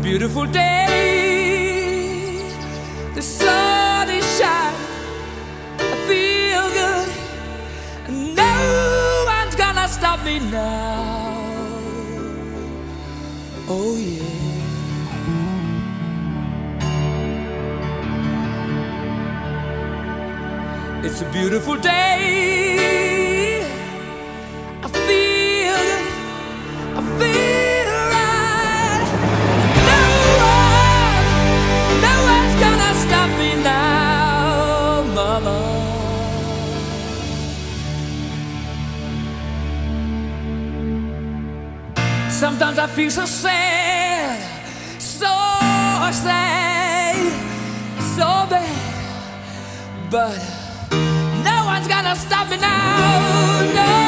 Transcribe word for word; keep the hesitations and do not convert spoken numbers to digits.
beautiful day. The sun is shining, I feel good, and no one's gonna stop me now. Oh yeah. It's a beautiful day. I feel good, I feel right. No one, no one's gonna stop me now, mama. Sometimes I feel so sad, so sad, so bad, but no one's gonna stop me now, no.